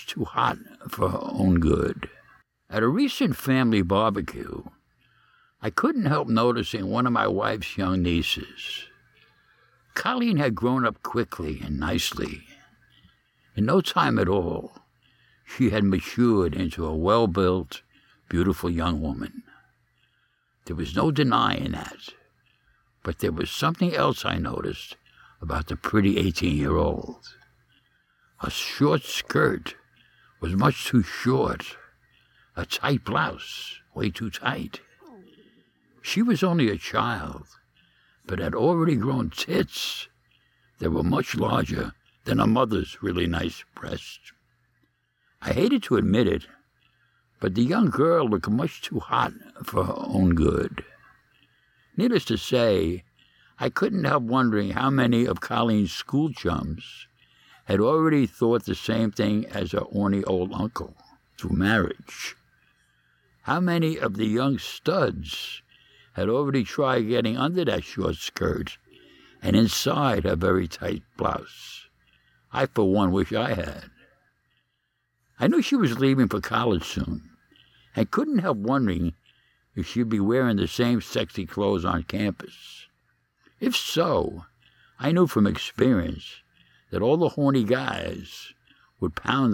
too hot for her own good. At a recent family barbecue, I couldn't help noticing one of my wife's young nieces. Colleen had grown up quickly and nicely. In no time at all, she had matured into a well-built, beautiful young woman. There was no denying that. But there was something else I noticed about the pretty 18-year-old. Her short skirt was much too short. A tight blouse, way too tight. She was only a child, but had already grown tits that were much larger than her mother's really nice breasts. I hated to admit it, but the young girl looked much too hot for her own good. Needless to say, I couldn't help wondering how many of Colleen's school chums had already thought the same thing as her orny old uncle through marriage. How many of the young studs had already tried getting under that short skirt and inside her very tight blouse. I, for one, wish I had. I knew she was leaving for college soon, and couldn't help wondering if she'd be wearing the same sexy clothes on campus. If so, I knew from experience that all the horny guys would pound